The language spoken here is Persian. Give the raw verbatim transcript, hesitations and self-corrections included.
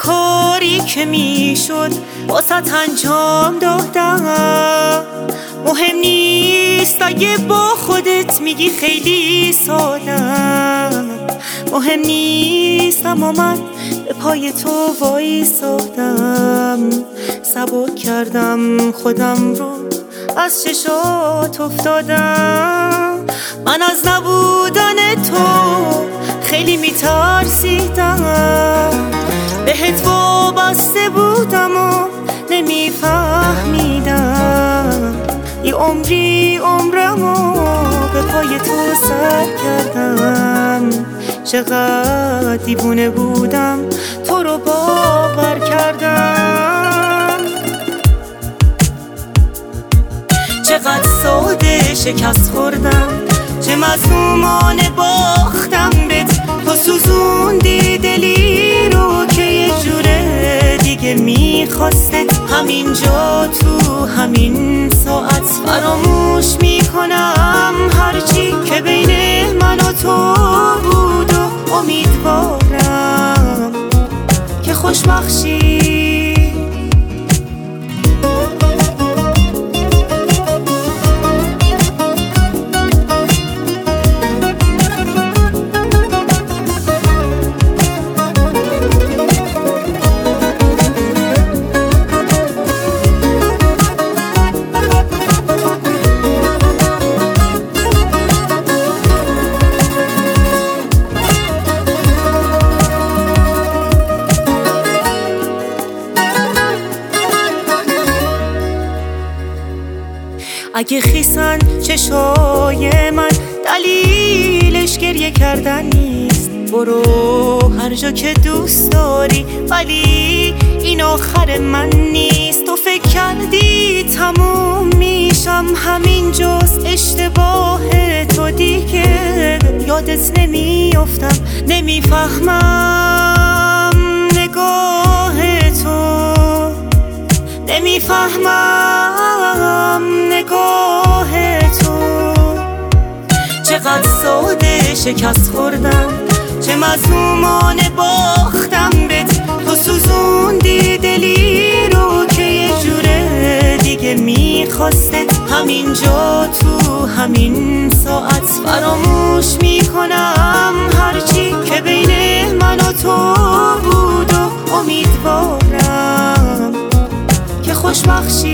کاری که میشد واسه انجام دادم. مهم نیست اگه با خودت میگی خیلی سادم، مهم نیست اما من به پای تو وایسادم. سبک کردم خودم رو از چشات افتادم. من از نبودن تو خیلی میترسیدم، بهت وابسته بودم و نمیفهمیدم. یه عمری عمرمو به پای تو سر کردم. چقدر دیوونه بودم تو رو باور کردم، چقدر ساده شکست خوردم، چه مظلومانه باختم بهت. تو سوزوندی دلی رو که یه جوره دیگه میخواستت. همینجا تو همین ساعت فراموش میکنم هرچی که بین من و تو بود و امیدوارم که خوشبخت شی. اگه خیسن چشای من دلیلش گریه کردن نیست، برو هر جا که دوست داری، ولی این آخر من نیست. تو فکر کردی تموم میشم همینجاست، اشتباه تو دیگه یادت نمیافتم. نمیفهمم نگاه تو، نمیفهمم نگاه تو. چقدر ساده شکست خوردم، چه مظلومانه باختم بهت. تو سوزوندی دلی رو که یه جوره دیگه میخواستت. همینجا تو همین ساعت فراموش میکنم هرچی که بین من و تو بود و امیدوارم که خوشبخت شی.